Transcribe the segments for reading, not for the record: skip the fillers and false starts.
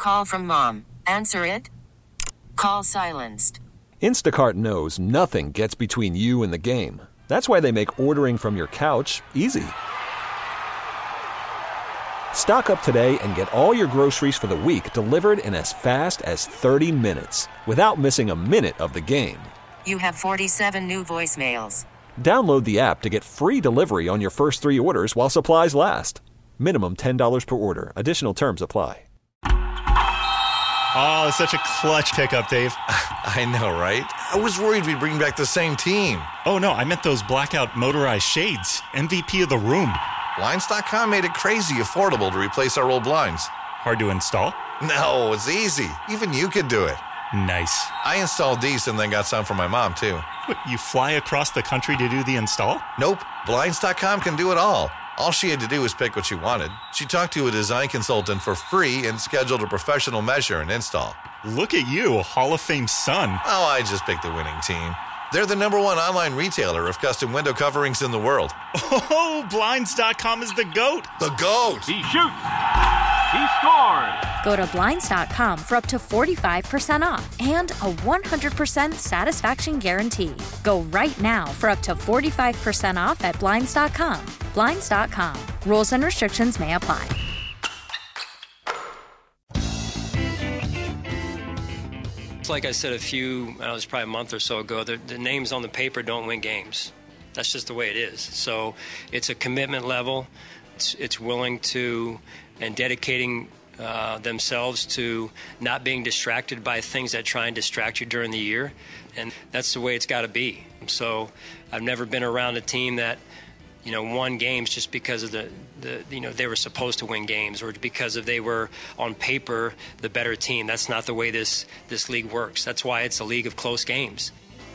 Call from mom. Answer it. Call silenced. Instacart knows nothing gets between you and the game. That's why they make ordering from your couch easy. Stock up today and get all your groceries for the week delivered in as fast as 30 minutes without missing a minute of the game. You have 47 new voicemails. Download the app to get free delivery on your first 3 orders while supplies last. Minimum $10 per order. Additional terms apply. Oh, such a clutch pickup, Dave. I know, right? I was worried we'd bring back the same team. Oh, no, I meant those blackout motorized shades. MVP of the room. Blinds.com made it crazy affordable to replace our old blinds. Hard to install? No, it's easy. Even you could do it. Nice. I installed these and then got some for my mom, too. What, you fly across the country to do the install? Nope. Blinds.com can do it all. All she had to do was pick what she wanted. She talked to a design consultant for free and scheduled a professional measure and install. Look at you, Hall of Fame son. Oh, I just picked the winning team. They're the #1 online retailer of custom window coverings in the world. Oh, Blinds.com is the GOAT. The GOAT! He shoots. He scores. Go to Blinds.com for up to 45% off and a 100% satisfaction guarantee. Go right now for up to 45% off at Blinds.com. Blinds.com. Rules and restrictions may apply. Like I said it was probably a month or so ago, the names on the paper don't win games. That's just the way it is. So it's a commitment level. It's willing to and dedicating themselves to not being distracted by things that try and distract you during the year. And that's the way it's got to be. So I've never been around a team that, won games just because of they were supposed to win games or because they were on paper the better team. That's not the way this league works. That's why it's a league of close games.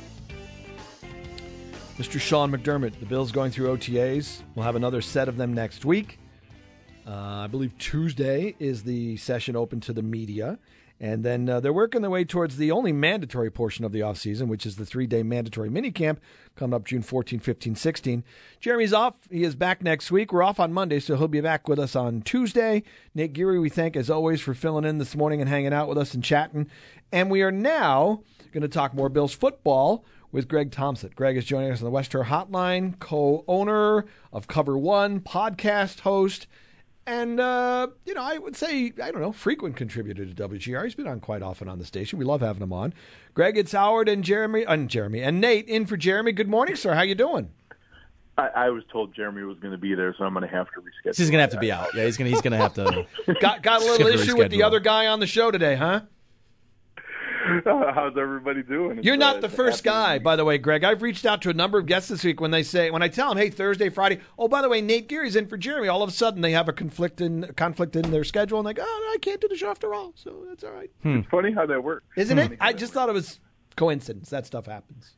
Mr. Sean McDermott, the Bills going through OTAs. We'll have another set of them next week. I believe Tuesday is the session open to the media. And then they're working their way towards the only mandatory portion of the offseason, which is the 3-day mandatory minicamp coming up June 14, 15, 16. Jeremy's off. He is back next week. We're off on Monday, so he'll be back with us on Tuesday. Nate Geary, we thank, as always, for filling in this morning and hanging out with us and chatting. And we are now going to talk more Bills football with Greg Thompson. Greg is joining us on the West Shore Hotline, co-owner of Cover One, podcast host, and, I would say, frequent contributor to WGR. He's been on quite often on the station. We love having him on. Greg, it's Howard and and Nate in for Jeremy. Good morning, sir. How you doing? I was told Jeremy was going to be there, so I'm going to have to reschedule. He's going to have to be out. Yeah, he's going to have to. Got a little issue with the other guy on the show today, huh? How's everybody doing? You're not the first guy, by the way, Greg. I've reached out to a number of guests this week when I tell them, hey, Thursday, Friday, oh, by the way, Nate Geary's in for Jeremy. All of a sudden, they have a conflict in their schedule, and they go, oh, no, I can't do the show after all, so that's all right. It's funny how that works. Isn't it? I just thought it was coincidence. That stuff happens.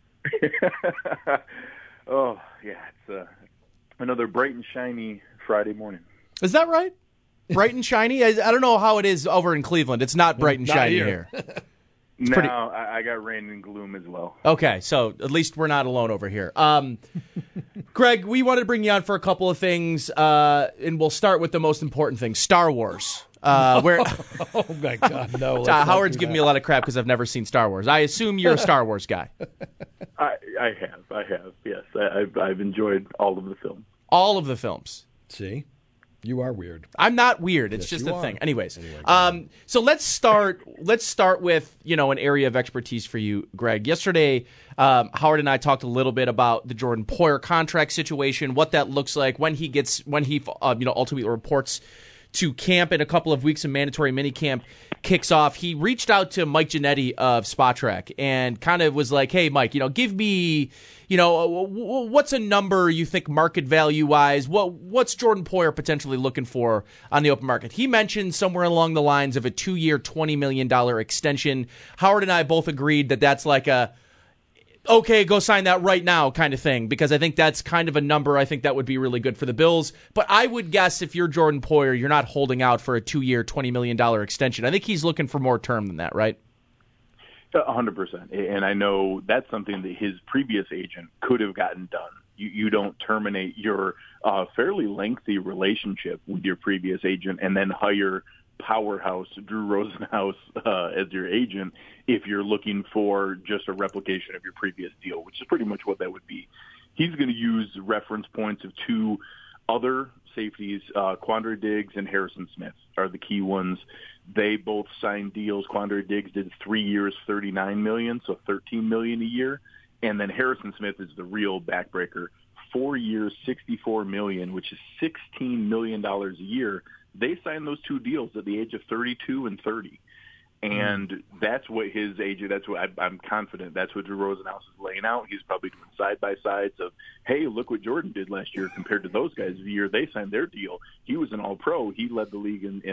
Oh, yeah, it's another bright and shiny Friday morning. Is that right? Bright and shiny? I don't know how it is over in Cleveland. It's not bright and shiny here. No, I got rain and gloom as well. Okay, so at least we're not alone over here. Greg, we wanted to bring you on for a couple of things, and we'll start with the most important thing, Star Wars. Oh, my God, no. Howard's giving me a lot of crap because I've never seen Star Wars. I assume you're a Star Wars guy. I have, yes. I've enjoyed all of the films. All of the films. See? You are weird. I'm not weird. It's just a thing. Anyways, so let's start with, an area of expertise for you, Greg. Yesterday, Howard and I talked a little bit about the Jordan Poyer contract situation, what that looks like when he ultimately reports to camp in a couple of weeks and mandatory minicamp kicks off. He reached out to Mike Ginnetti of Spotrac and kind of was like, hey, Mike, give me, what's a number you think market value-wise? What's Jordan Poyer potentially looking for on the open market? He mentioned somewhere along the lines of a 2-year, $20 million extension. Howard and I both agreed that that's like a, okay, go sign that right now kind of thing, because I think that's kind of a number I think that would be really good for the Bills. But I would guess if you're Jordan Poyer, you're not holding out for a 2-year, $20 million extension. I think he's looking for more term than that, right? 100%. And I know that's something that his previous agent could have gotten done. You don't terminate your fairly lengthy relationship with your previous agent and then hire powerhouse, Drew Rosenhaus, as your agent if you're looking for just a replication of your previous deal, which is pretty much what that would be. He's going to use reference points of two other safeties, Quandre Diggs and Harrison Smith are the key ones. They both signed deals. Quandre Diggs did 3 years, $39 million, so $13 million a year. And then Harrison Smith is the real backbreaker. 4 years, $64 million, which is $16 million a year. They signed those two deals at the age of 32 and 30. And that's what his agent, that's what I'm confident, that's what Drew Rosenhaus is laying out. He's probably doing side-by-sides of, hey, look what Jordan did last year compared to those guys the year they signed their deal. He was an all-pro. He led the league in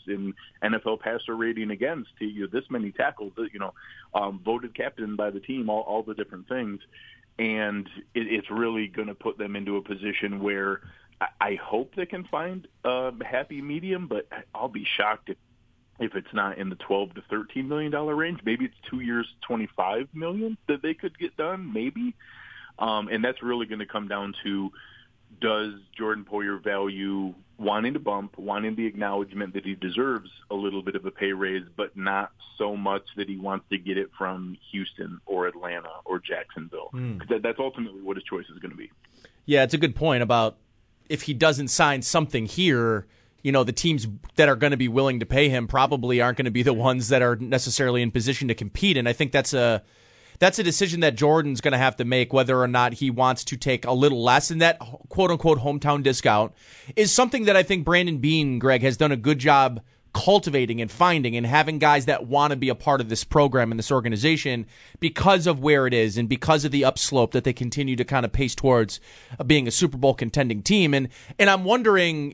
NFL passer rating against, this many tackles, voted captain by the team, all the different things. And it's really going to put them into a position where I hope they can find a happy medium, but I'll be shocked if it's not in the $12 to $13 million range. Maybe it's 2 years, $25 million that they could get done, maybe. And that's really going to come down to, does Jordan Poyer value wanting to bump, wanting the acknowledgement that he deserves a little bit of a pay raise, but not so much that he wants to get it from Houston or Atlanta or Jacksonville? Because that's ultimately what his choice is going to be. Yeah, it's a good point about if he doesn't sign something here, the teams that are going to be willing to pay him probably aren't going to be the ones that are necessarily in position to compete. And I think that's a decision that Jordan's going to have to make, whether or not he wants to take a little less. And that quote-unquote hometown discount is something that I think Brandon Beane, Greg, has done a good job cultivating and finding and having guys that want to be a part of this program and this organization because of where it is and because of the upslope that they continue to kind of pace towards being a Super Bowl contending team. And I'm wondering,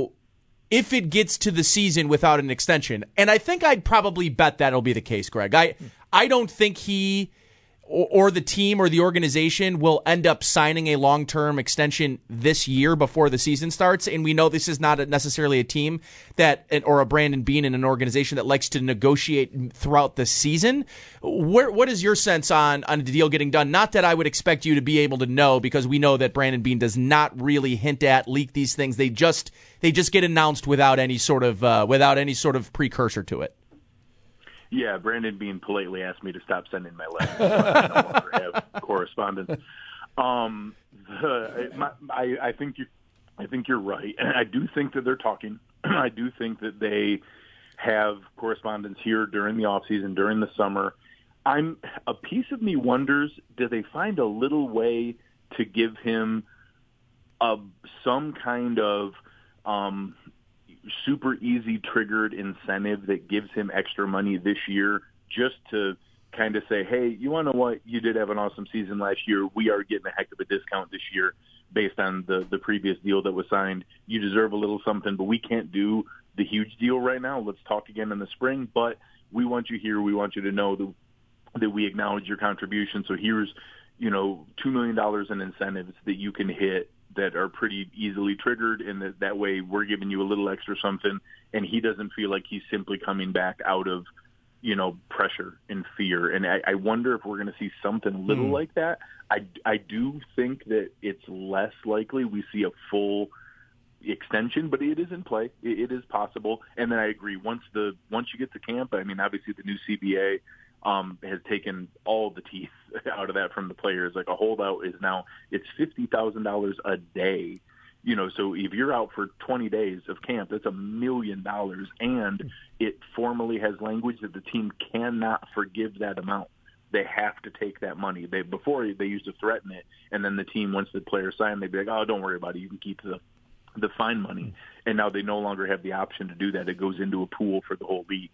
if it gets to the season without an extension, and I think I'd probably bet that'll be the case, Greg. I don't think he or the team or the organization will end up signing a long-term extension this year before the season starts. And we know this is not necessarily a team or a Brandon Beane in an organization that likes to negotiate throughout the season. What is your sense on the deal getting done? Not that I would expect you to be able to know, because we know that Brandon Beane does not really hint at, leak these things. They just get announced without any sort of precursor to it. Yeah, Brandon Beane politely asked me to stop sending my letters, so I no longer have correspondence. I think you're right, and I do think that they're talking. I do think that they have correspondence here during the offseason, during the summer. A piece of me wonders, do they find a little way to give him some kind of super easy triggered incentive that gives him extra money this year, just to kind of say, hey, you want to know what? You did have an awesome season last year. We are getting a heck of a discount this year based on the previous deal that was signed. You deserve a little something, but we can't do the huge deal right now. Let's talk again in the spring, but we want you here. We want you to know that we acknowledge your contribution. So here's, $2 million in incentives that you can hit that are pretty easily triggered, and that way we're giving you a little extra something, and he doesn't feel like he's simply coming back out of, pressure and fear. And I wonder if we're going to see something little like that. I do think that it's less likely we see a full extension, but it is in play. It is possible. And then I agree, once you get to camp, obviously the new CBA has taken all the teeth out of that from the players. Like, a holdout is now, it's $50,000 a day. So if you're out for 20 days of camp, that's $1 million, and it formally has language that the team cannot forgive that amount. They have to take that money. Before they used to threaten it, and then the team, once the players sign, they'd be like, oh, don't worry about it. You can keep the fine money. And now they no longer have the option to do that. It goes into a pool for the whole league.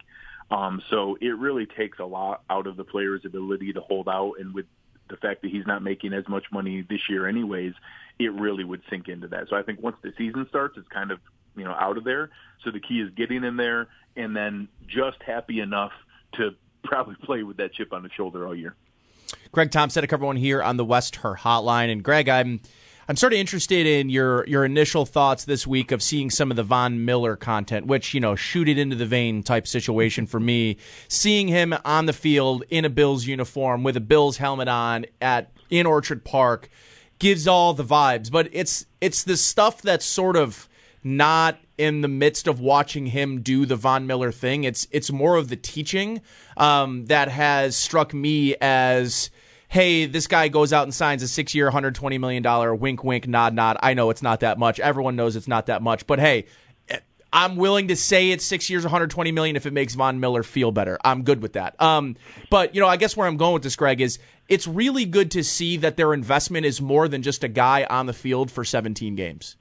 So it really takes a lot out of the player's ability to hold out, and with the fact that he's not making as much money this year anyways, it really would sink into that. So I think once the season starts, it's kind of, out of there. So the key is getting in there and then just happy enough to probably play with that chip on the shoulder all year. Greg Thompson, everyone here on the West Her Hotline. And Greg, I'm sort of interested in your initial thoughts this week of seeing some of the Von Miller content, which, shoot it into the vein type situation for me. Seeing him on the field in a Bills uniform with a Bills helmet on in Orchard Park gives all the vibes. But it's the stuff that's sort of not in the midst of watching him do the Von Miller thing. It's more of the teaching that has struck me as, hey, this guy goes out and signs a 6-year, $120 million, wink, wink, nod, nod. I know it's not that much. Everyone knows it's not that much. But, hey, I'm willing to say it's 6 years, $120 million if it makes Von Miller feel better. I'm good with that. But, I guess where I'm going with this, Greg, is it's really good to see that their investment is more than just a guy on the field for 17 games.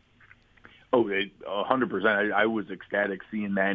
Oh, 100%. I was ecstatic seeing that. And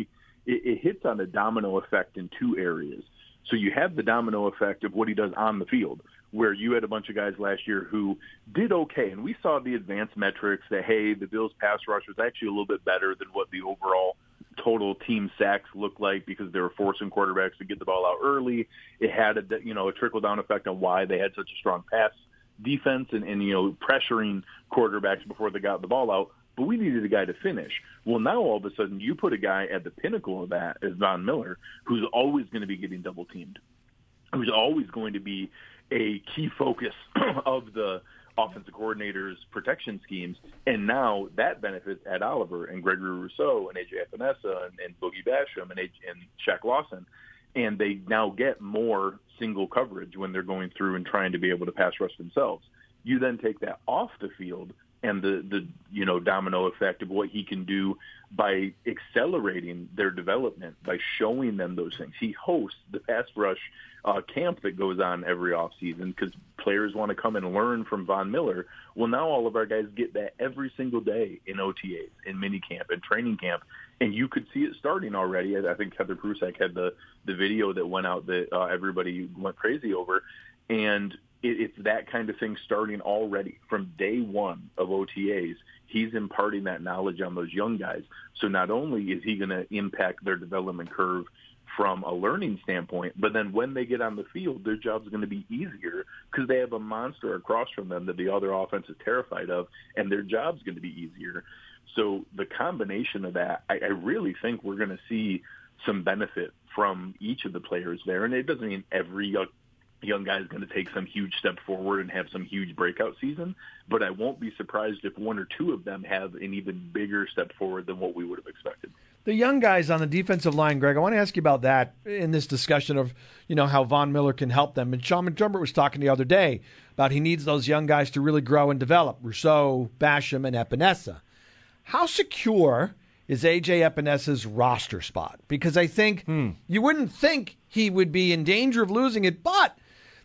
it hits on a domino effect in two areas. So you have the domino effect of what he does on the field, where you had a bunch of guys last year who did okay. And we saw the advanced metrics that, hey, the Bills' pass rush was actually a little bit better than what the overall total team sacks looked like because they were forcing quarterbacks to get the ball out early. It had a trickle-down effect on why they had such a strong pass defense and pressuring quarterbacks before they got the ball out. But we needed a guy to finish. Well, now all of a sudden you put a guy at the pinnacle of that as Von Miller, who's always going to be getting double-teamed, who's always going to be a key focus of the offensive coordinator's protection schemes. And now that benefits Ed Oliver and Gregory Rousseau and A.J. Epinesa and Boogie Basham and Shaq Lawson. And they now get more single coverage when they're going through and trying to be able to pass rush themselves. You then take that off the field and the domino effect of what he can do by accelerating their development, by showing them those things. He hosts the pass rush camp that goes on every offseason because players want to come and learn from Von Miller. Well, now all of our guys get that every single day in OTAs, in minicamp, and training camp, and you could see it starting already. I think Heather Prusak had the video that went out that everybody went crazy over, and it's that kind of thing starting already from day one of OTAs. He's imparting that knowledge on those young guys. So not only is he going to impact their development curve from a learning standpoint, but then when they get on the field, their job's going to be easier because they have a monster across from them that the other offense is terrified of, and their job's going to be easier. So the combination of that, I really think we're going to see some benefit from each of the players there. And it doesn't mean every young guy is going to take some huge step forward and have some huge breakout season, but I won't be surprised if one or two of them have an even bigger step forward than what we would have expected. The young guys on the defensive line, Greg, I want to ask you about that in this discussion of, how Von Miller can help them. And Sean McDermott was talking the other day about he needs those young guys to really grow and develop, Rousseau, Basham, and Epinesa. How secure is A.J. Epinesa's roster spot? Because I think you wouldn't think he would be in danger of losing it, but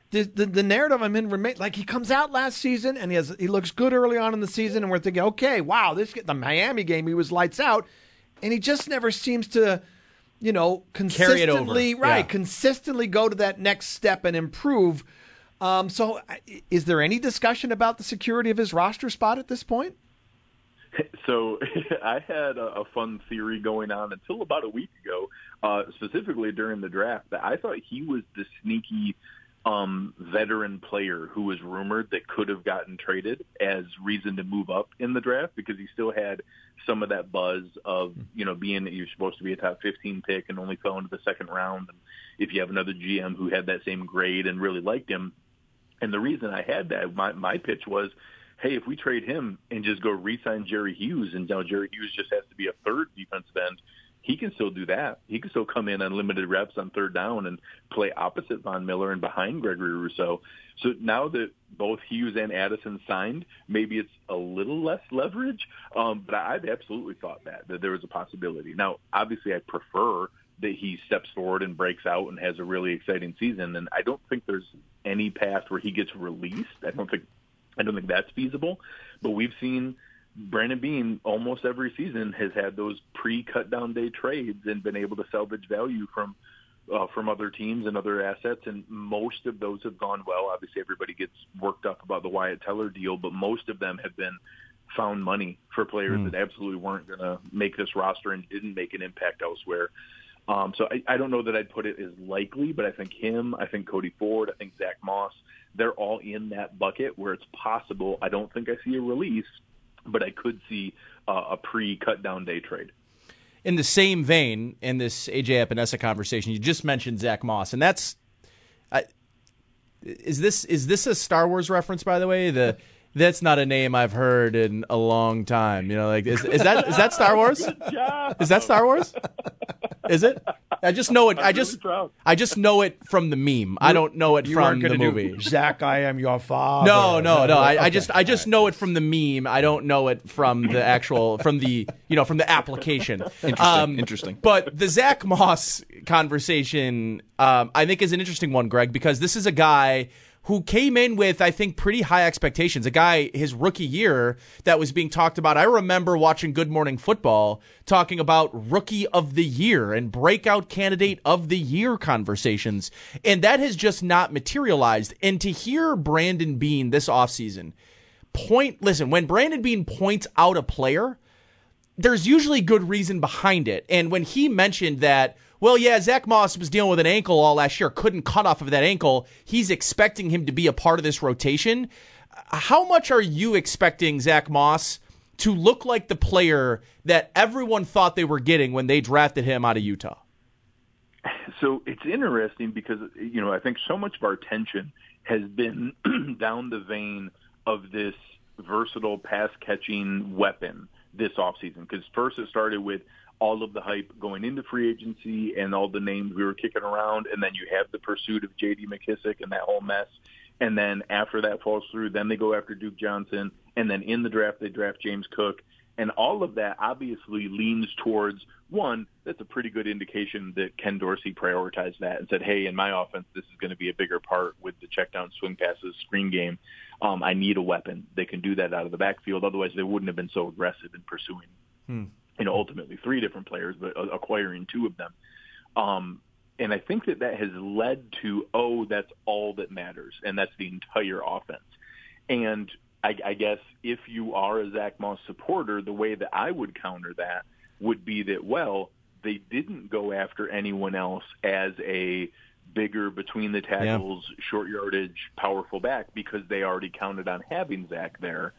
the narrative I'm in remains like he comes out last season and he looks good early on in the season, and we're thinking, okay, wow, the Miami game he was lights out, and he just never seems to, consistently carry it over. Consistently go to that next step and improve. So, is there any discussion about the security of his roster spot at this point? So I had a fun theory going on until about a week ago, specifically during the draft, that I thought he was the sneaky veteran player who was rumored that could have gotten traded as reason to move up in the draft because he still had some of that buzz of, being that you're supposed to be a top 15 pick and only fell into the second round. And if you have another GM who had that same grade and really liked him. And the reason I had that, my pitch was, hey, if we trade him and just go re-sign Jerry Hughes, and now Jerry Hughes just has to be a third defensive end, he can still do that. He can still come in on limited reps on third down and play opposite Von Miller and behind Gregory Rousseau. So now that both Hughes and Addison signed, maybe it's a little less leverage, but I've absolutely thought that there was a possibility. Now, obviously, I prefer that he steps forward and breaks out and has a really exciting season, and I don't think there's any path where he gets released. I don't think that's feasible, but we've seen Brandon Beane almost every season has had those pre-cut down day trades and been able to salvage value from other teams and other assets, and most of those have gone well. Obviously, everybody gets worked up about the Wyatt Teller deal, but most of them have been found money for players that absolutely weren't going to make this roster and didn't make an impact elsewhere. So I don't know that I'd put it as likely, but I think I think Cody Ford, I think Zach Moss, they're all in that bucket where it's possible. I don't think I see a release, but I could see a pre-cut down day trade. In the same vein, in this A.J. Epinesa conversation, you just mentioned Zach Moss, and that's is this a Star Wars reference, by the way? That's not a name I've heard in a long time. Like is that Star Wars? Is that Star Wars? Is it? I just know it. I just know it from the meme. I don't know it from the movie. Zach, I am your father. No. I just know it from the meme. I don't know it from the actual from the application. Interesting. But the Zach Moss conversation, I think, is an interesting one, Greg, because this is a guy who came in with, I think, pretty high expectations. A guy, his rookie year, that was being talked about. I remember watching Good Morning Football talking about Rookie of the Year and Breakout Candidate of the Year conversations, and that has just not materialized. And to hear Brandon Beane this offseason when Brandon Beane points out a player, there's usually good reason behind it. And when he mentioned that, well, yeah, Zach Moss was dealing with an ankle all last year, couldn't cut off of that ankle, he's expecting him to be a part of this rotation. How much are you expecting Zach Moss to look like the player that everyone thought they were getting when they drafted him out of Utah? So it's interesting because, I think so much of our attention has been down the vein of this versatile pass-catching weapon this offseason. Because first it started with all of the hype going into free agency and all the names we were kicking around, and then you have the pursuit of J.D. McKissick and that whole mess. And then after that falls through, then they go after Duke Johnson, and then in the draft they draft James Cook. And all of that obviously leans towards, one, that's a pretty good indication that Ken Dorsey prioritized that and said, hey, in my offense, this is going to be a bigger part with the check down, swing passes, screen game. I need a weapon. They can do that out of the backfield. Otherwise, they wouldn't have been so aggressive in pursuing ultimately 3 different players, but acquiring 2 of them. And I think that has led to, that's all that matters, and that's the entire offense. And I guess if you are a Zach Moss supporter, the way that I would counter that would be that, well, they didn't go after anyone else as a bigger between the tackles, short yardage, powerful back because they already counted on having Zach there.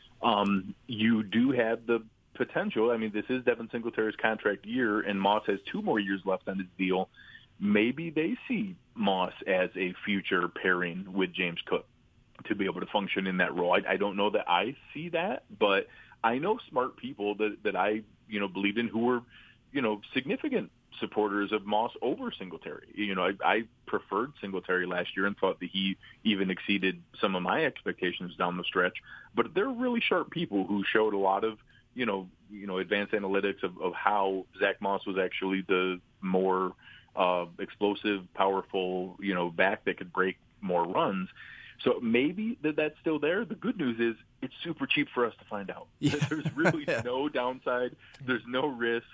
You do have the potential. I mean, this is Devin Singletary's contract year, and Moss has 2 more years left on his deal. Maybe they see Moss as a future pairing with James Cook to be able to function in that role. I don't know that I see that, but I know smart people that I believed in who were significant supporters of Moss over Singletary. I preferred Singletary last year and thought that he even exceeded some of my expectations down the stretch. But they're really sharp people who showed a lot of advanced analytics of how Zach Moss was actually the more explosive, powerful, back that could break more runs. So maybe that's still there. The good news is it's super cheap for us to find out. Yeah. There's really no downside. There's no risk.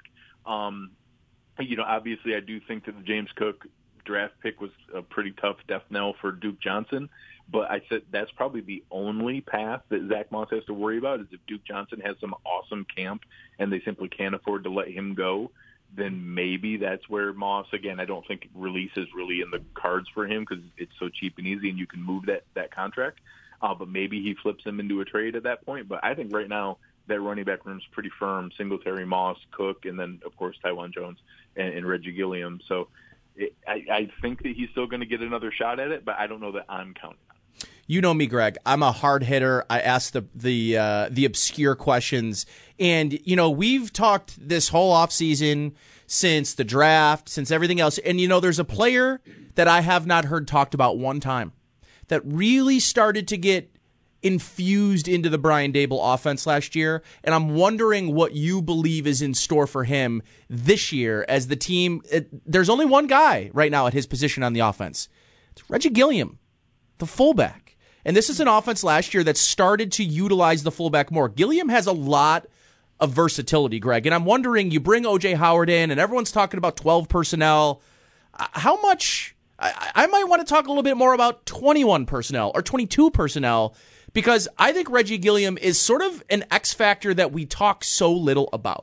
Obviously I do think that the James Cook draft pick was a pretty tough death knell for Duke Johnson. But I said that's probably the only path that Zach Moss has to worry about is if Duke Johnson has some awesome camp and they simply can't afford to let him go, then maybe that's where Moss, again, I don't think release is really in the cards for him because it's so cheap and easy and you can move that contract. But maybe he flips him into a trade at that point. But I think right now that running back room is pretty firm. Singletary, Moss, Cook, and then, of course, Tywan Jones and Reggie Gilliam. So I think that he's still going to get another shot at it, but I don't know that I'm counting on it. You know me, Greg. I'm a hard hitter. I ask the obscure questions. And, we've talked this whole offseason since the draft, since everything else. And, there's a player that I have not heard talked about one time that really started to get infused into the Brian Daboll offense last year. And I'm wondering what you believe is in store for him this year as the team. There's only one guy right now at his position on the offense. It's Reggie Gilliam, the fullback. And this is an offense last year that started to utilize the fullback more. Gilliam has a lot of versatility, Greg. And I'm wondering, you bring O.J. Howard in, and everyone's talking about 12 personnel. How much? I might want to talk a little bit more about 21 personnel or 22 personnel, because I think Reggie Gilliam is sort of an X factor that we talk so little about.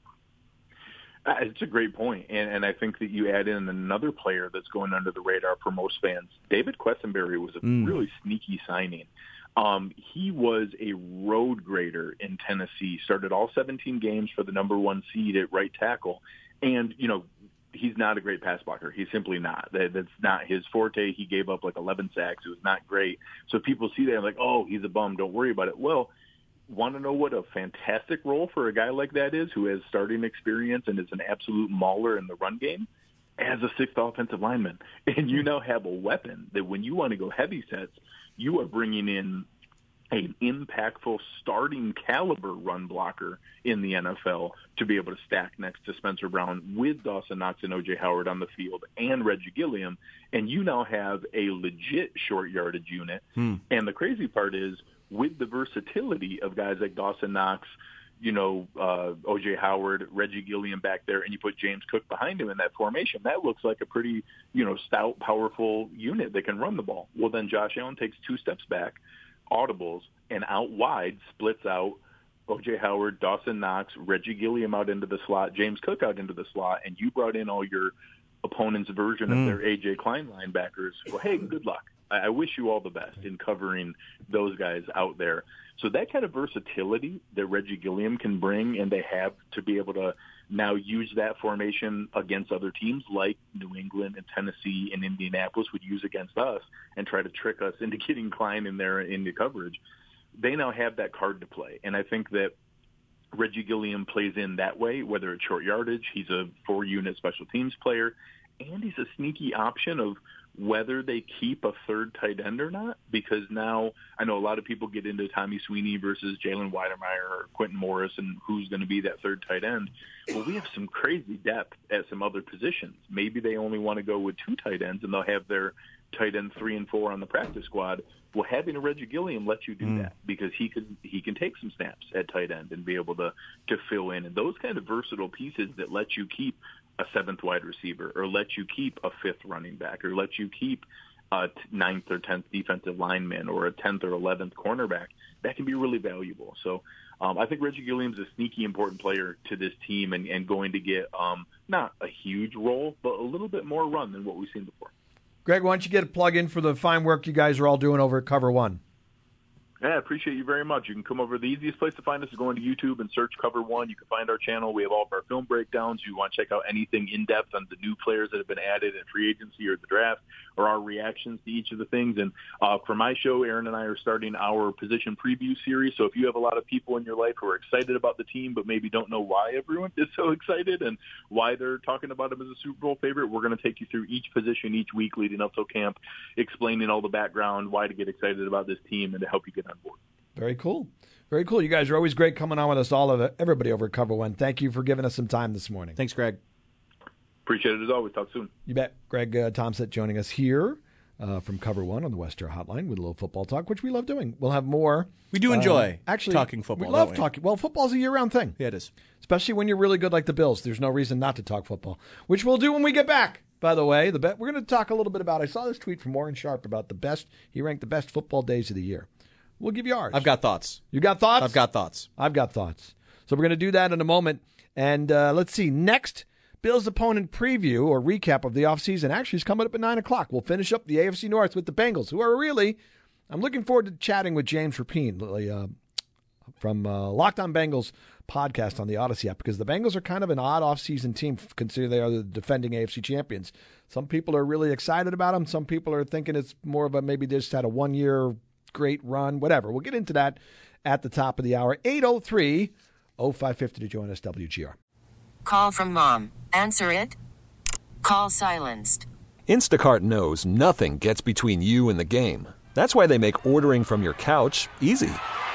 It's a great point, and I think that you add in another player that's going under the radar for most fans. David Quessenberry was a really sneaky signing. He was a road grader in Tennessee, started all 17 games for the number 1 seed at right tackle. And, he's not a great pass blocker. He's simply not. That's not his forte. He gave up like 11 sacks. It was not great. So people see that and like, oh, he's a bum. Don't worry about it. Well, want to know what a fantastic role for a guy like that is, who has starting experience and is an absolute mauler in the run game? As a sixth offensive lineman. And you now have a weapon that when you want to go heavy sets, you are bringing in an impactful starting caliber run blocker in the NFL to be able to stack next to Spencer Brown with Dawson Knox and O.J. Howard on the field and Reggie Gilliam. And you now have a legit short yardage unit. And the crazy part is, with the versatility of guys like Dawson Knox, O.J. Howard, Reggie Gilliam back there, and you put James Cook behind him in that formation, that looks like a pretty, stout, powerful unit that can run the ball. Well, then Josh Allen takes 2 steps back, audibles, and out wide splits out O.J. Howard, Dawson Knox, Reggie Gilliam out into the slot, James Cook out into the slot, and you brought in all your opponent's version of their A.J. Klein linebackers. Well, hey, good luck. I wish you all the best in covering those guys out there. So that kind of versatility that Reggie Gilliam can bring, and they have to be able to now use that formation against other teams like New England and Tennessee and Indianapolis would use against us and try to trick us into getting Klein in there into coverage. They now have that card to play. And I think that Reggie Gilliam plays in that way, whether it's short yardage, he's a 4-unit special teams player, and he's a sneaky option of whether they keep a third tight end or not, because now I know a lot of people get into Tommy Sweeney versus Jalen Weidemeyer or Quentin Morris and who's going to be that third tight end. Well, we have some crazy depth at some other positions. Maybe they only want to go with 2 tight ends and they'll have their tight end 3 and 4 on the practice squad. Well, having a Reggie Gilliam lets you do that because he can take some snaps at tight end and be able to fill in. And those kind of versatile pieces that let you keep a 7th wide receiver or let you keep a 5th running back or let you keep a 9th or 10th defensive lineman or a 10th or 11th cornerback, that can be really valuable. So I think Reggie Gilliam's a sneaky important player to this team and going to get not a huge role, but a little bit more run than what we've seen before. Greg, why don't you get a plug in for the fine work you guys are all doing over at Cover One? Yeah, I appreciate you very much. You can come over. The easiest place to find us is going to YouTube and search Cover One. You can find our channel. We have all of our film breakdowns. You want to check out anything in-depth on the new players that have been added in free agency or the draft or our reactions to each of the things. And for my show, Aaron and I are starting our position preview series. So if you have a lot of people in your life who are excited about the team but maybe don't know why everyone is so excited and why they're talking about them as a Super Bowl favorite, we're going to take you through each position each week leading up to camp, explaining all the background, why to get excited about this team, and to help you get on board. Very cool. Very cool. You guys are always great coming on with us, everybody over at Cover One. Thank you for giving us some time this morning. Thanks, Greg. Appreciate it as always. Talk soon. You bet. Greg Thompson joining us here from Cover One on the West Star Hotline with a little football talk, which we love doing. We'll have more. We do enjoy talking football. We love talking. Well, football's a year-round thing. Yeah, it is. Especially when you're really good like the Bills. There's no reason not to talk football, which we'll do when we get back. By the way, we're going to talk a little bit about, I saw this tweet from Warren Sharp about he ranked the best football days of the year. We'll give you ours. I've got thoughts. You got thoughts? I've got thoughts. I've got thoughts. So we're going to do that in a moment. And let's see. Next, Bills opponent preview or recap of the offseason actually is coming up at 9 o'clock. We'll finish up the AFC North with the Bengals, who are really, I'm looking forward to chatting with James Rapien from Locked On Bengals podcast on the Odyssey app, because the Bengals are kind of an odd offseason team considering they are the defending AFC champions. Some people are really excited about them. Some people are thinking it's more of a maybe they just had a one-year great run, whatever. We'll get into that at the top of the hour. 803-0550 to join us, WGR. Call from mom. Answer it. Call silenced. Instacart knows nothing gets between you and the game. That's why they make ordering from your couch easy.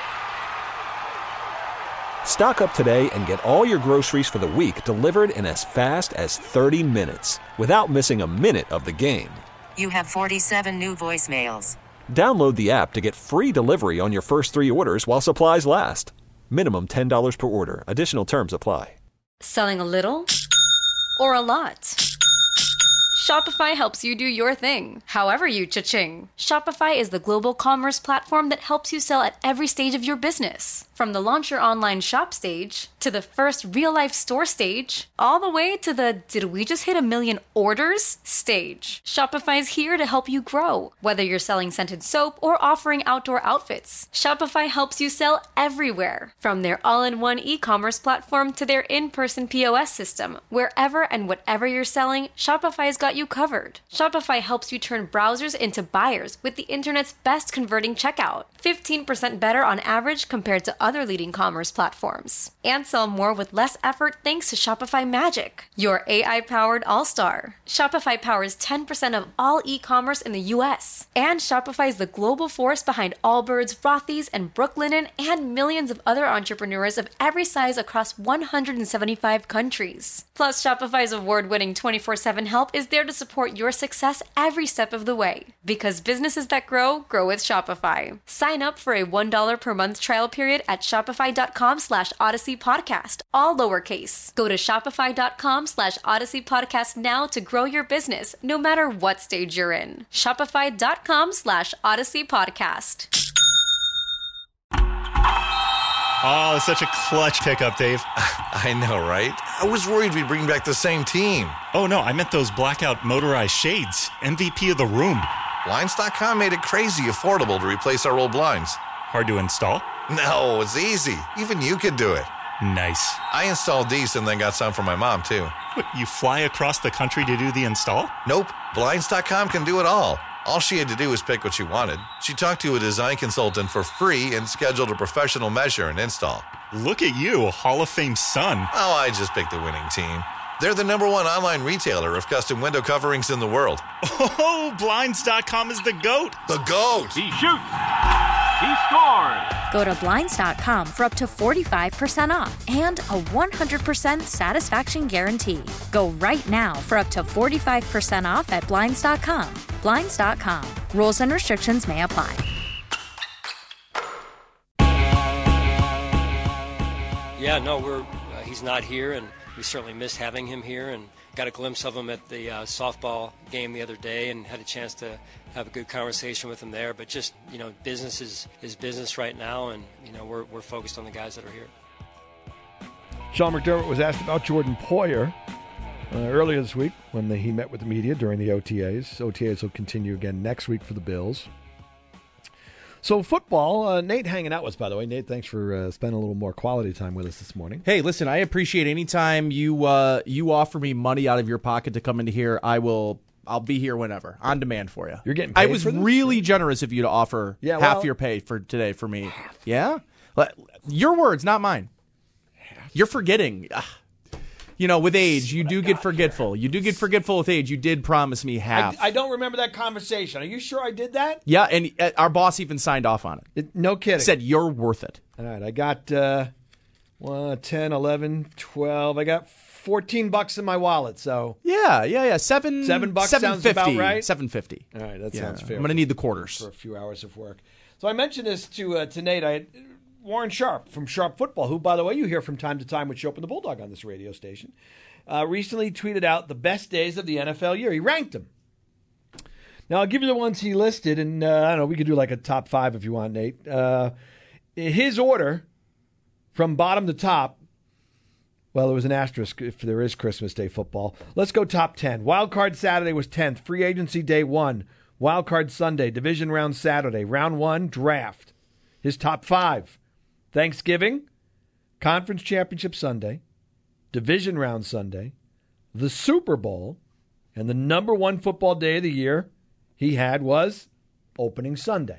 Stock up today and get all your groceries for the week delivered in as fast as 30 minutes without missing a minute of the game. You have 47 new voicemails. Download the app to get free delivery on your first 3 orders while supplies last. Minimum $10 per order. Additional terms apply. Selling a little or a lot? Shopify helps you do your thing, however you cha-ching. Shopify is the global commerce platform that helps you sell at every stage of your business. From the launch your online shop stage, to the first real-life store stage, all the way to the did we just hit 1 million orders stage. Shopify is here to help you grow. Whether you're selling scented soap or offering outdoor outfits, Shopify helps you sell everywhere. From their all-in-one e-commerce platform to their in-person POS system, wherever and whatever you're selling, Shopify's got you covered. Shopify helps you turn browsers into buyers with the internet's best converting checkout. 15% better on average compared to other leading commerce platforms. And sell more with less effort thanks to Shopify Magic, your AI-powered all-star. Shopify powers 10% of all e-commerce in the U.S. And Shopify is the global force behind Allbirds, Rothy's, and Brooklinen, and millions of other entrepreneurs of every size across 175 countries. Plus, Shopify's award-winning 24/7 help is there to support your success every step of the way. Because businesses that grow, grow with Shopify. Sign up for a $1 per month trial period at shopify.com/Odyssey Podcast, all lowercase. Go to shopify.com/Odyssey Podcast now to grow your business, no matter what stage you're in. Shopify.com/Odyssey Podcast. Oh, such a clutch pickup, Dave. I know, right? I was worried we'd bring back the same team. Oh, no, I meant those blackout motorized shades. MVP of the room. Blinds.com made it crazy affordable to replace our old blinds. Hard to install? No, it's easy. Even you could do it. Nice. I installed these and then got some for my mom, too. What, you fly across the country to do the install? Nope. Blinds.com can do it all. All she had to do was pick what she wanted. She talked to a design consultant for free and scheduled a professional measure and install. Look at you, a Hall of Fame son. Oh, I just picked the winning team. They're the #1 online retailer of custom window coverings in the world. Oh, Blinds.com is the GOAT. The GOAT! He shoots! He scores! Go to Blinds.com for up to 45% off and a 100% satisfaction guarantee. Go right now for up to 45% off at Blinds.com. Blinds.com. Rules and restrictions may apply. Yeah, no, he's not here, and we certainly missed having him here, and got a glimpse of him at the softball game the other day and had a chance to have a good conversation with him there. But just, business is business right now, and, we're focused on the guys that are here. Sean McDermott was asked about Jordan Poyer earlier this week when he met with the media during the OTAs. OTAs will continue again next week for the Bills. So football, Nate hanging out with us, by the way. Nate, thanks for spending a little more quality time with us this morning. Hey, listen, I appreciate any time you offer me money out of your pocket to come into here. I'll be here whenever, on demand for you. You're getting paid I was for this? really generous of you to offer half your pay for today for me. Yeah? Your words, not mine. You're forgetting. With age, you do get forgetful. You do get forgetful with age. You did promise me half. I don't remember that conversation. Are you sure I did that? Yeah, and our boss even signed off on it. No kidding. Said you're worth it. All right, I got 10, 11, 12. I got $14 in my wallet. So yeah. $7 sounds about right. $7.50. All right, that sounds fair. I'm going to need the quarters for a few hours of work. So I mentioned this to Nate. Warren Sharp from Sharp Football, who, by the way, you hear from time to time with Shope and the Bulldog on this radio station, recently tweeted out the best days of the NFL year. He ranked them. Now, I'll give you the ones he listed, and I don't know, we could do like a top 5 if you want, Nate. His order from bottom to top, well, there was an asterisk if there is Christmas Day football. Let's go top 10. Wild Card Saturday was 10th. Free Agency Day 1. Wild Card Sunday. Division Round Saturday. Round 1, Draft. His top 5. Thanksgiving, Conference Championship Sunday, Division Round Sunday, the Super Bowl, and the #1 football day of the year he had was opening Sunday.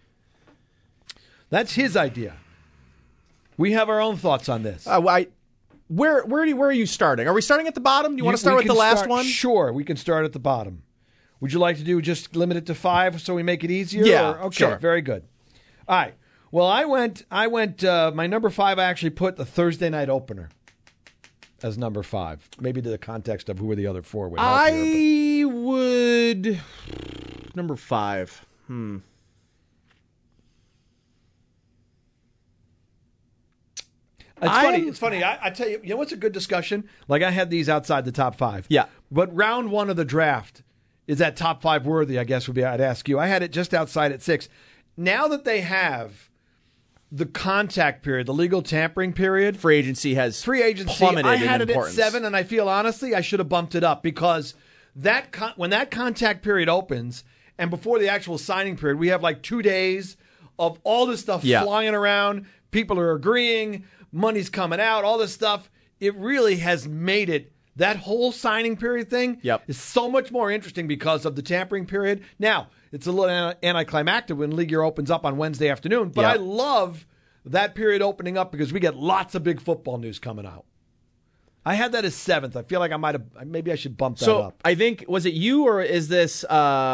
That's his idea. We have our own thoughts on this. Where are you starting? Are we starting at the bottom? Do you want to start with the last one? Sure, we can start at the bottom. Would you like to do just limit it to 5 so we make it easier? Yeah, okay, sure. Very good. All right. Well, I went. My number 5. I actually put the Thursday night opener as number 5. Maybe to the context of who were the other 4 would help I would number 5. It's funny. I tell you, you know what's a good discussion? Like I had these outside the top 5. Yeah. But round 1 of the draft, is that top 5 worthy? I guess would be. I'd ask you. I had it just outside at 6. Now that they have the contact period, the legal tampering period. Free agency plummeted. I had in it importance. at 7, and I feel honestly I should have bumped it up because when that contact period opens and before the actual signing period, we have like 2 days of all this stuff flying around. People are agreeing, money's coming out, all this stuff. It really has made it. That whole signing period thing is so much more interesting because of the tampering period. Now, it's a little anticlimactic when league year opens up on Wednesday afternoon, but I love that period opening up because we get lots of big football news coming out. I had that as 7th. I feel like maybe I should bump that up. I think, was it you or is this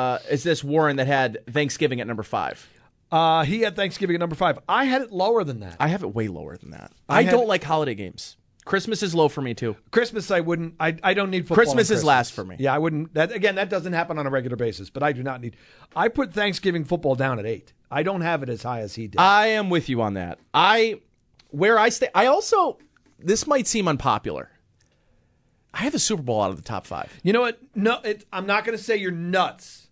Warren that had Thanksgiving at number 5? He had Thanksgiving at number 5. I had it lower than that. I have it way lower than that. I don't like holiday games. Christmas is low for me too. Christmas, I wouldn't. I don't need football. Christmas is last for me. Yeah, I wouldn't. That doesn't happen on a regular basis. But I do not need. I put Thanksgiving football down at 8. I don't have it as high as he did. I am with you on that. Where I stay. I also. This might seem unpopular. I have the Super Bowl out of the top 5. You know what? No, I'm not going to say you're nuts.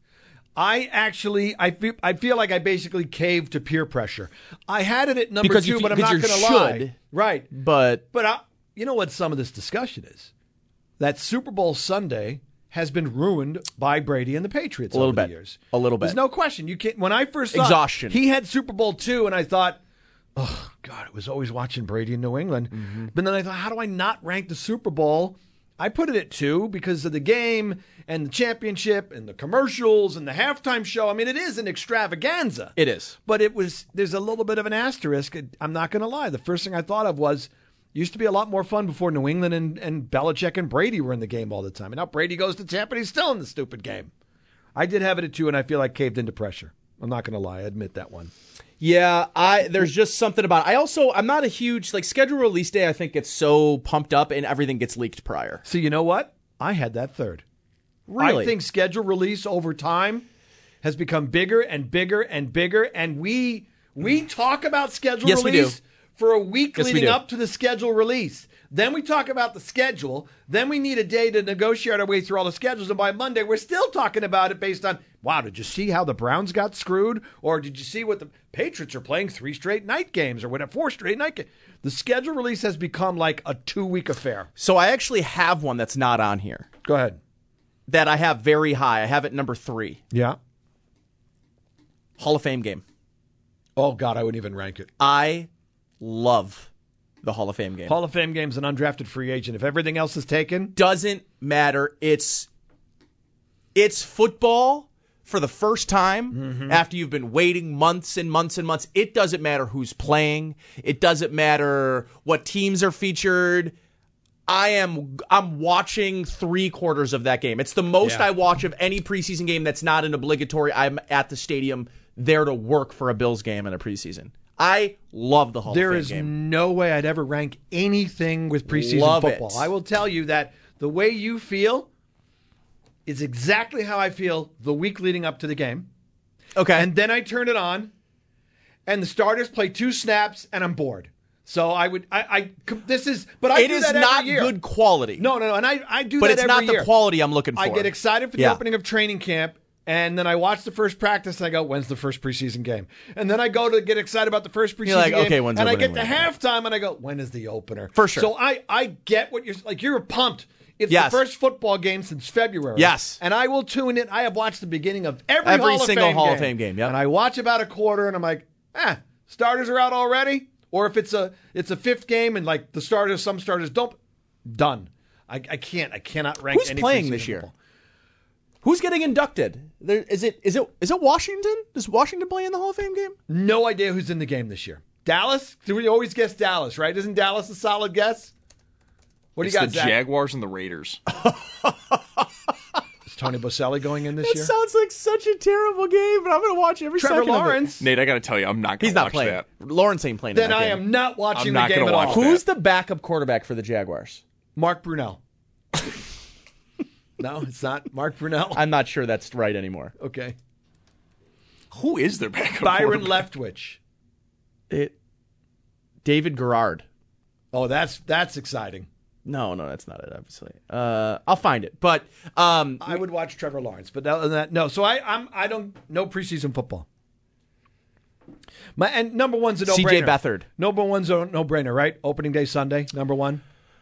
I feel like I basically caved to peer pressure. I had it at number 2, but I'm not going to lie. Right. But you know what some of this discussion is? That Super Bowl Sunday has been ruined by Brady and the Patriots over the years. A little bit. There's no question. You can't. When I first saw exhaustion, he had Super Bowl 2, and I thought, oh God, it was always watching Brady in New England. Mm-hmm. But then I thought, how do I not rank the Super Bowl? I put it at 2 because of the game and the championship and the commercials and the halftime show. I mean, it is an extravaganza. It is. But there's a little bit of an asterisk. I'm not going to lie. The first thing I thought of was, used to be a lot more fun before New England and Belichick and Brady were in the game all the time. And now Brady goes to Tampa and he's still in the stupid game. I did have it at 2, and I feel like caved into pressure. I'm not going to lie. I admit that one. Yeah, there's just something about it. I'm not a huge, schedule release day, I think gets so pumped up and everything gets leaked prior. So you know what? I had that 3rd. Really? I think schedule release over time has become bigger and bigger and bigger, and we talk about schedule release for a week leading up to the schedule release. Then we talk about the schedule. Then we need a day to negotiate our way through all the schedules. And by Monday, we're still talking about it based on, wow, did you see how the Browns got screwed? Or did you see what the Patriots are playing 3 straight night games or whatever, 4 straight night games? The schedule release has become like a 2-week affair. So I actually have one that's not on here. Go ahead. That I have very high. I have it number 3. Yeah. Hall of Fame game. Oh, God, I wouldn't even rank it. I love the Hall of Fame game. Hall of Fame game's an undrafted free agent. If everything else is taken, doesn't matter. It's football for the first time after you've been waiting months and months and months. It doesn't matter who's playing. It doesn't matter what teams are featured. I'm watching 3/4 of that game. It's the most I watch of any preseason game that's not an obligatory. I'm at the stadium there to work for a Bills game in a preseason. I love the Hall of Fame game. There is no way I'd ever rank anything with preseason football. I will tell you that the way you feel is exactly how I feel the week leading up to the game. Okay. And then I turn it on, and the starters play 2 snaps, and I'm bored. So I do that every year. It is not good quality. No, and I do but that every year. But it's not the quality I'm looking for. I get excited for the opening of training camp, and then I watch the first practice, and I go, when's the first preseason game? And then I go to get excited about the first preseason game, okay, when's and I get to halftime, and I go, when is the opener? For sure. So I get what you're pumped. It's the first football game since February. Yes. And I will tune in. I have watched the beginning of every single Hall of Fame game. Yep. And I watch about a quarter, and I'm like, starters are out already? Or if it's a 5th game and like some starters don't, done. I cannot rank. Who's playing this year? Football. Who's getting inducted? Is it Washington? Does Washington play in the Hall of Fame game? No idea who's in the game this year. Dallas? Do we always guess Dallas, right? Isn't Dallas a solid guess? What do you got, the Zach? Jaguars and the Raiders. Is Tony Boselli going in this year? That sounds like such a terrible game, but I'm going to watch every second Trevor Lawrence. Nate, I got to tell you, I'm not going to watch playing. that. Lawrence ain't playing then in that game. I am not watching the game at all. Who's the backup quarterback for the Jaguars? Mark Brunell. No, it's not Mark Brunell. I'm not sure that's right anymore. Okay. Who is their backup Byron quarterback? Leftwich. David Garrard. Oh, that's exciting. No, that's not it, obviously. I'll find it. But I would watch Trevor Lawrence, but other than that, no. So I don't know preseason football. And number one's a no-brainer. CJ Beathard. Number one's a no-brainer, right? Opening day Sunday, number one.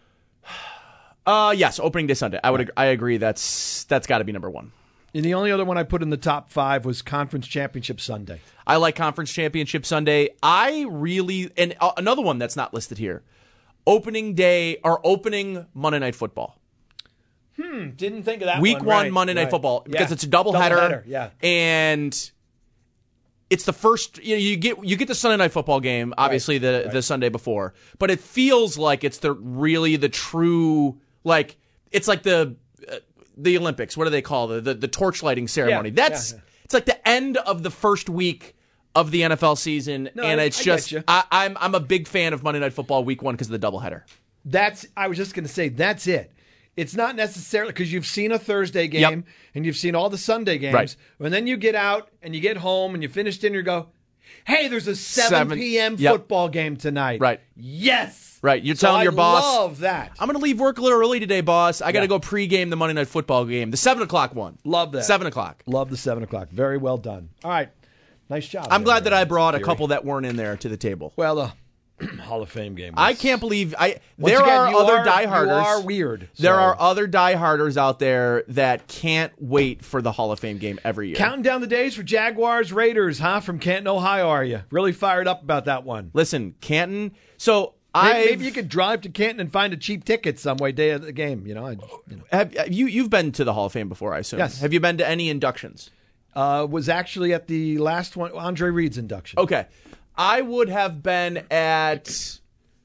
Yes, opening day Sunday. I agree. That's got to be number one. And the only other one I put in the top 5 was Conference Championship Sunday. I like Conference Championship Sunday. And another one that's not listed here, opening day or opening Monday Night Football. Didn't think of that Week one. one Monday Night Football because it's a doubleheader. Yeah. And it's the first you get the Sunday Night Football game, obviously the Sunday before, but it feels like it's the true, like it's like the Olympics. What do they call the torch lighting ceremony? It's like the end of the first week of the NFL season, and it's I'm a big fan of Monday Night Football Week 1 because of the doubleheader. I was just going to say that's it. It's not necessarily because you've seen a Thursday game and you've seen all the Sunday games. Right. And then you get out and you get home and you finish dinner and go, hey, there's a 7 p.m. football game tonight. Right. Yes. Right. You're telling your boss. I love that. I'm going to leave work a little early today, boss. I got to go pregame the Monday Night Football game. The 7 o'clock one. Love that. 7 o'clock. Love the 7 o'clock. Very well done. All right. Nice job. I'm glad that I brought a couple that weren't in there to the table. Well, the Hall of Fame game. I can't believe there are other dieharders. You are weird. There are other dieharders out there that can't wait for the Hall of Fame game every year. Counting down the days for Jaguars Raiders, huh? From Canton, Ohio, are you? Really fired up about that one. Listen, Canton. So maybe you could drive to Canton and find a cheap ticket some way day of the game. You've been to the Hall of Fame before, I assume. Yes. Have you been to any inductions? Was actually at the last one, Andre Reed's induction. Okay. I would have been at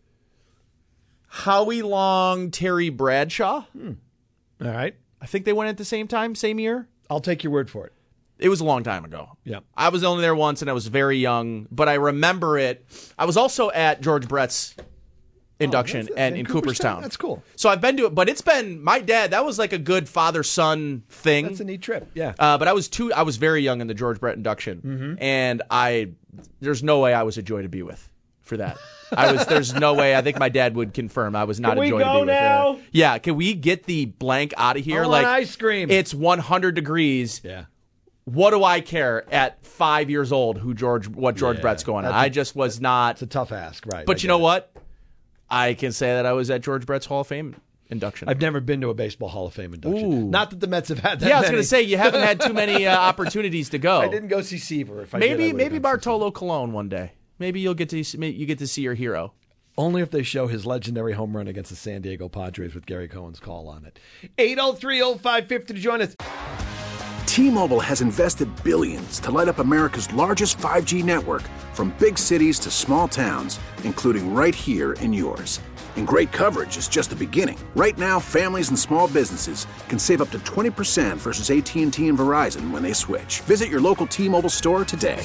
Howie Long, Terry Bradshaw. All right. I think they went at the same time, same year. I'll take your word for it. It was a long time ago. Yeah. I was only there once, and I was very young, but I remember it. I was also at George Brett's induction in Cooperstown. That's cool. So I've been to it, but it's been my dad. That was like a good father-son thing. That's a neat trip. Yeah. But I was very young in the George Brett induction, and there's no way I was a joy to be with for that. There's no way. I think my dad would confirm I was not a joy to be with. Now? Yeah. Can we get the blank out of here? I want ice cream. It's 100 degrees. Yeah. What do I care at 5 years old what George Brett's going on? I just was not. It's a tough ask, right? But you know what? I can say that I was at George Brett's Hall of Fame induction. I've never been to a baseball Hall of Fame induction. Ooh. Not that the Mets have had that. Yeah, I was going to say you haven't had too many opportunities to go. I didn't go see Seaver. Maybe Bartolo Colon one day. Maybe you get to see your hero. Only if they show his legendary home run against the San Diego Padres with Gary Cohen's call on it. 803-0550 to join us. T-Mobile has invested billions to light up America's largest 5G network, from big cities to small towns, including right here in yours. And great coverage is just the beginning. Right now, families and small businesses can save up to 20% versus AT&T and Verizon when they switch. Visit your local T-Mobile store today.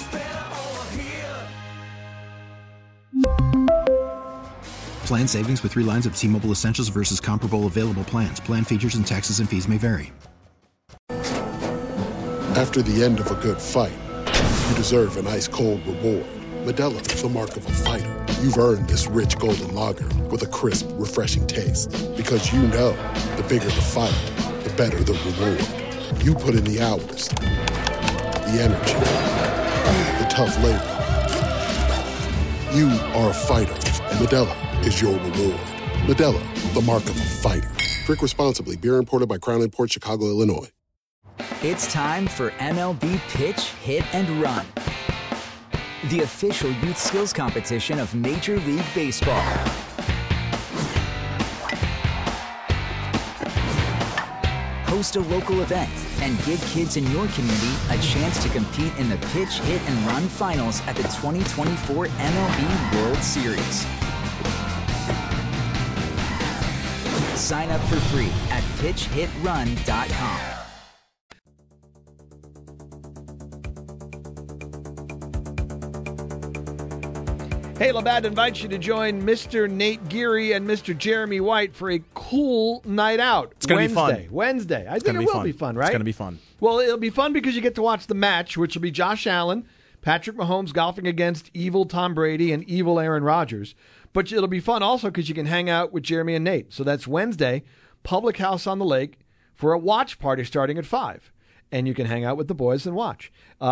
Plan savings with 3 lines of T-Mobile Essentials versus comparable available plans. Plan features and taxes and fees may vary. After the end of a good fight, you deserve an ice-cold reward. Modelo is the mark of a fighter. You've earned this rich golden lager with a crisp, refreshing taste. Because you know, the bigger the fight, the better the reward. You put in the hours, the energy, the tough labor. You are a fighter, and Modelo is your reward. Modelo, the mark of a fighter. Drink responsibly. Beer imported by Crown Imports, Chicago, Illinois. It's time for MLB Pitch, Hit, and Run, the official youth skills competition of Major League Baseball. Host a local event and give kids in your community a chance to compete in the Pitch, Hit, and Run finals at the 2024 MLB World Series. Sign up for free at pitchhitrun.com. Hey, Labatt invites you to join Mr. Nate Geary and Mr. Jeremy White for a cool night out. It's going to be fun. Wednesday. I think it will be fun, right? It's going to be fun. Well, it'll be fun because you get to watch the match, which will be Josh Allen, Patrick Mahomes golfing against evil Tom Brady and evil Aaron Rodgers. But it'll be fun also because you can hang out with Jeremy and Nate. So that's Wednesday, Public House on the Lake, for a watch party starting at 5. and you can hang out with the boys and watch.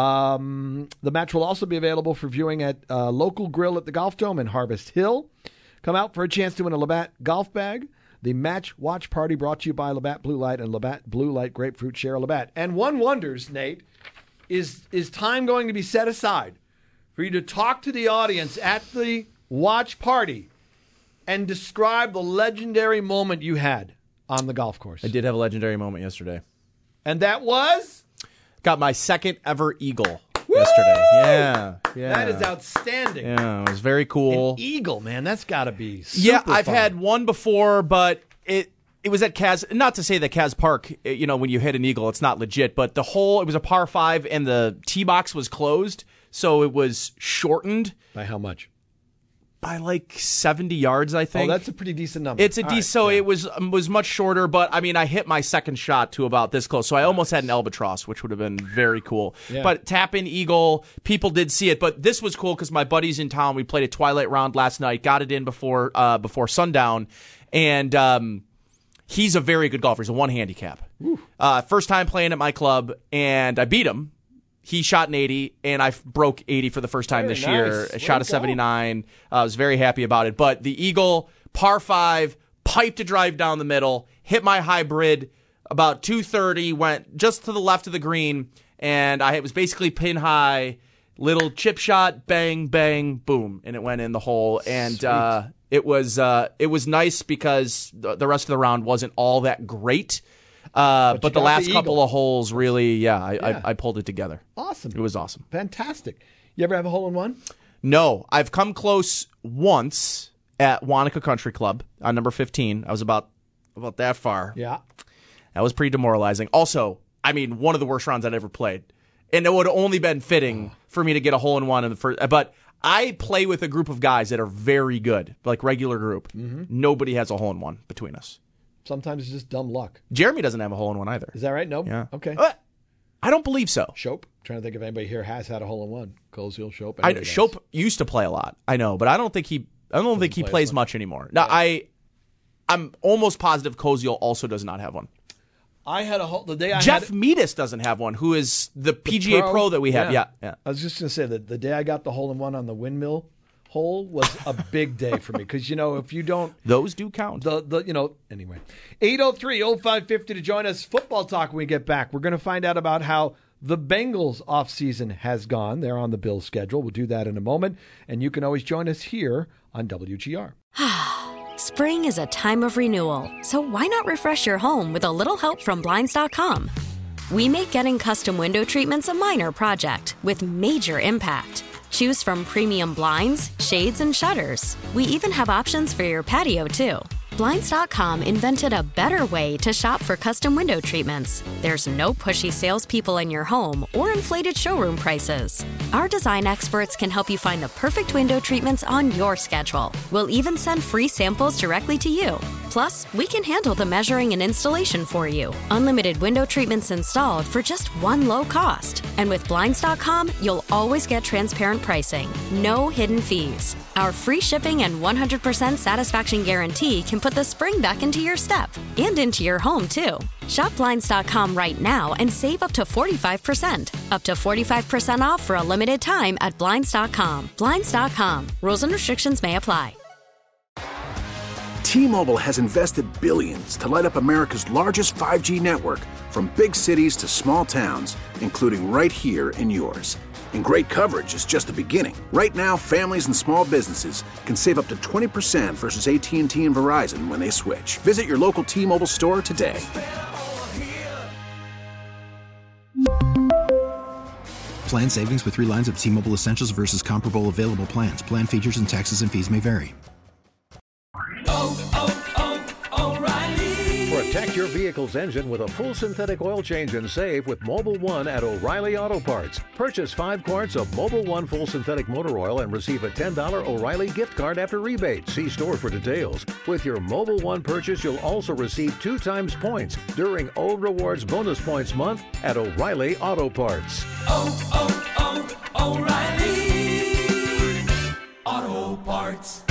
The match will also be available for viewing at a local grill at the Golf Dome in Harvest Hill. Come out for a chance to win a Labatt golf bag. The match watch party brought to you by Labatt Blue Light and Labatt Blue Light Grapefruit Share Labatt. And one wonders, Nate, is time going to be set aside for you to talk to the audience at the watch party and describe the legendary moment you had on the golf course? I did have a legendary moment yesterday. And that was? Got my second ever eagle yesterday. Yeah. That is outstanding. Yeah, it was very cool. An eagle, man, that's got to be super I've fun. had one before, but it was at Kaz. Not to say that Kaz Park, when you hit an eagle, it's not legit, but it was a par 5 and the tee box was closed, so it was shortened. By how much? By like 70 yards, I think. Oh, that's a pretty decent number. It's a decent, so it was much shorter, but I mean, I hit my second shot to about this close, so I almost had an albatross, which would have been very cool. Yeah. But tap-in eagle, people did see it, but this was cool because my buddy's in town. We played a twilight round last night, got it in before sundown, and he's a very good golfer. He's a 1 handicap. First time playing at my club, and I beat him. He shot an 80, and I broke 80 for the first time this year. I shot a 79. I was very happy about it. But the eagle, par 5, piped a drive down the middle, hit my hybrid about 230, went just to the left of the green, and it was basically pin high, little chip shot, bang, bang, boom, and it went in the hole. And it was nice because the rest of the round wasn't all that great. But the last couple of holes really, I pulled it together. Awesome. It was awesome. Fantastic. You ever have a hole-in-one? No. I've come close once at Wanaka Country Club on number 15. I was about that far. Yeah. That was pretty demoralizing. Also, I mean, one of the worst rounds I'd ever played. And it would have only been fitting for me to get a hole-in-one in the first. But I play with a group of guys that are very good, like regular group. Mm-hmm. Nobody has a hole-in-one between us. Sometimes it's just dumb luck. Jeremy doesn't have a hole-in-one either. Is that right? No? Yeah. Okay. I don't believe so. Shope? Trying to think if anybody here has had a hole-in-one. Colefield, Shope. Shope used to play a lot. I know, but I don't think he plays much anymore. Now, I'm almost positive Koziel also does not have one. I had a hole the day Jeff Meadis doesn't have one, who is the PGA pro that we have. Yeah. I was just going to say that the day I got the hole-in-one on the windmill hole was a big day for me because, if you don't... Those do count. Anyway. 803-0550 to join us. Football talk when we get back. We're going to find out about how the Bengals offseason has gone. They're on the Bills schedule. We'll do that in a moment. And you can always join us here on WGR. Spring is a time of renewal, so why not refresh your home with a little help from Blinds.com? We make getting custom window treatments a minor project with major impact. Choose from premium blinds, shades, and shutters. We even have options for your patio, too. Blinds.com invented a better way to shop for custom window treatments. There's no pushy salespeople in your home or inflated showroom prices. Our design experts can help you find the perfect window treatments on your schedule. We'll even send free samples directly to you. Plus, we can handle the measuring and installation for you. Unlimited window treatments installed for just one low cost. And with Blinds.com, you'll always get transparent pricing. No hidden fees. Our free shipping and 100% satisfaction guarantee can put the spring back into your step and into your home, too. Shop Blinds.com right now and save up to 45%. Up to 45% off for a limited time at Blinds.com. Blinds.com. Rules and restrictions may apply. T-Mobile has invested billions to light up America's largest 5G network, from big cities to small towns, including right here in yours. And great coverage is just the beginning. Right now, families and small businesses can save up to 20% versus AT&T and Verizon when they switch. Visit your local T-Mobile store today. Plan savings with 3 lines of T-Mobile Essentials versus comparable available plans. Plan features and taxes and fees may vary. Protect your vehicle's engine with a full synthetic oil change and save with Mobil 1 at O'Reilly Auto Parts. Purchase 5 quarts of Mobil 1 full synthetic motor oil and receive a $10 O'Reilly gift card after rebate. See store for details. With your Mobil 1 purchase, you'll also receive 2 times points during O Rewards Bonus Points Month at O'Reilly Auto Parts. O'Reilly Auto Parts.